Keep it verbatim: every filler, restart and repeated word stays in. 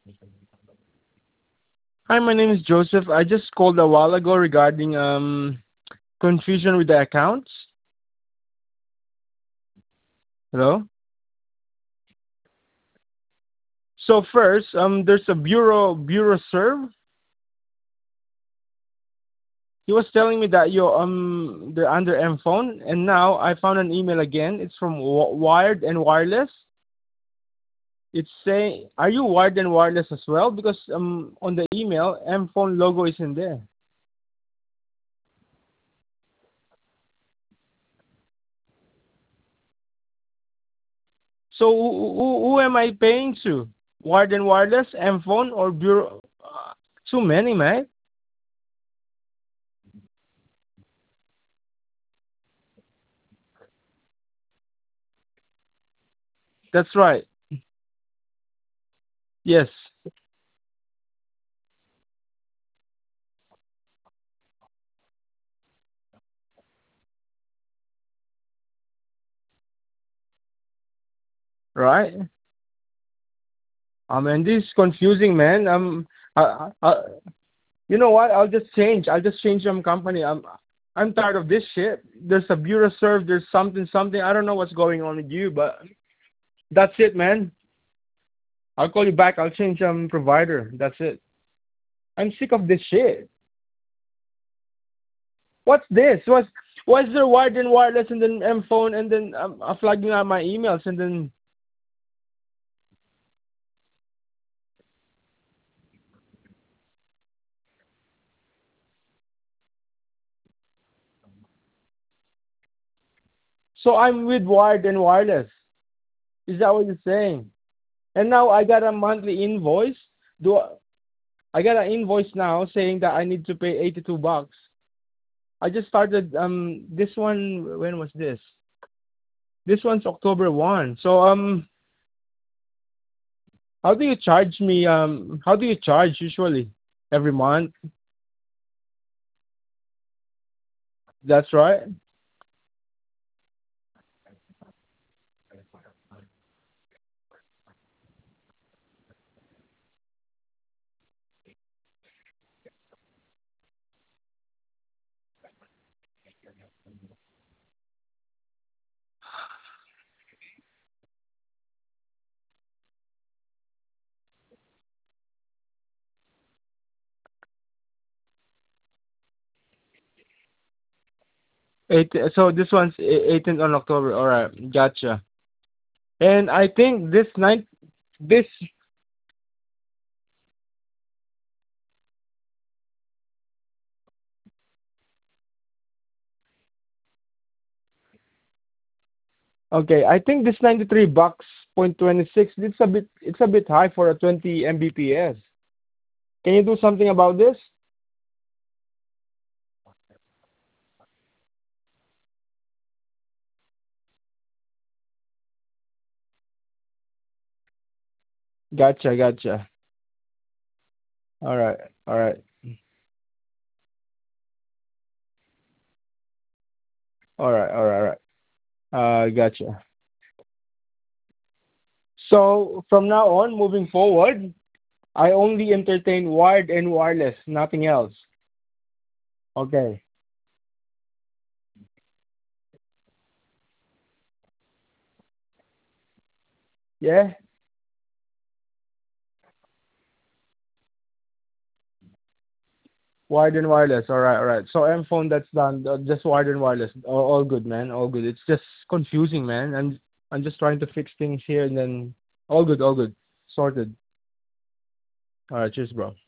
Hi, my name is Joseph. I just called a while ago regarding um confusion with the accounts. Hello? So first, um there's a bureau bureau serve. He was telling me that you're um they're under M phone, and now I found an email again. It's from w- Wired and Wireless. It's saying, are you Wired and Wireless as well? Because um on the email, M phone logo isn't there. So who, who, who am I paying to? Wired and Wireless, M phone, or bureau? Uh, too many, man. That's right. Yes. Right. Um, and this is confusing, man. Um, I, I, I, you know what? I'll just change. I'll just change some company. I'm, I'm tired of this shit. There's a bureau serve. There's something, something. I don't know what's going on with you, but that's it, man. I'll call you back. I'll change um provider. That's it. I'm sick of this shit. What's this? What's why is there wired and wireless and then M phone and then um, I'm flagging out my emails and then so I'm with wired and wireless. Is that what you're saying? And now I got a monthly invoice. Do I, I got an invoice now saying that I need to pay eighty-two bucks. I just started um this one. When was this? This one's October first. So um how do you charge me um how do you charge usually? Every month? That's right. Eight, so this one's eighteenth on October. All right, gotcha. And I think this night this okay, I think this ninety-three bucks point twenty-six. It's a bit it's a bit high for a twenty Mbps. Can you do something about this? Gotcha, gotcha. All right, all right, all right, all right, all right. Uh, gotcha. So from now on, moving forward, I only entertain wired and wireless, nothing else. Okay. Yeah. Wired and wireless. All right, all right. So M phone, that's done. Uh, just wired and wireless. All, all good, man. All good. It's just confusing, man. I'm I'm just trying to fix things here, and then all good, all good, sorted. All right, cheers, bro.